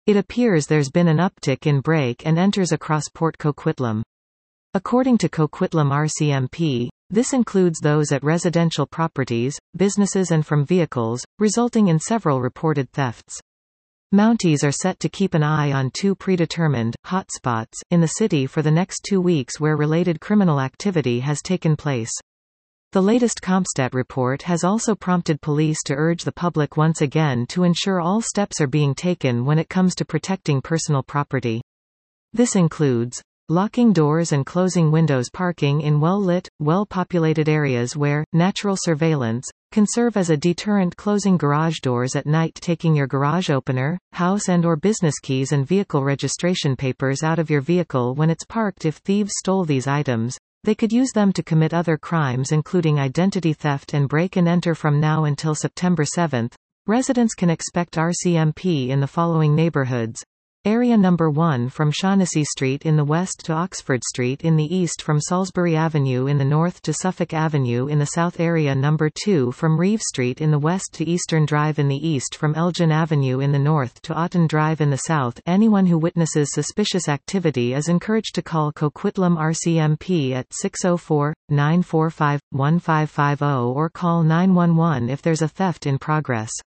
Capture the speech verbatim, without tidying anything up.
It appears there's been an uptick in break and enters across Port Coquitlam. According to Coquitlam R C M P, this includes those at residential properties, businesses and from vehicles, resulting in several reported thefts. Mounties are set to keep an eye on two predetermined hotspots in the city for the next two weeks where related criminal activity has taken place. The latest CompStat report has also prompted police to urge the public once again to ensure all steps are being taken when it comes to protecting personal property. This includes locking doors and closing windows, parking in well-lit, well-populated areas where natural surveillance can serve as a deterrent, closing garage doors at night, taking your garage opener, house and or business keys and vehicle registration papers out of your vehicle when it's parked. If thieves stole these items, they could use them to commit other crimes including identity theft and break and enter. From now until September seventh, residents can expect R C M P in the following neighborhoods. Area number one from Shaughnessy Street in the west to Oxford Street in the east, from Salisbury Avenue in the north to Suffolk Avenue in the south. Area number two from Reeve Street in the west to Eastern Drive in the east, from Elgin Avenue in the north to Otten Drive in the south. Anyone who witnesses suspicious activity is encouraged to call Coquitlam R C M P at six oh four, nine four five, one five five oh or call nine one one if there's a theft in progress.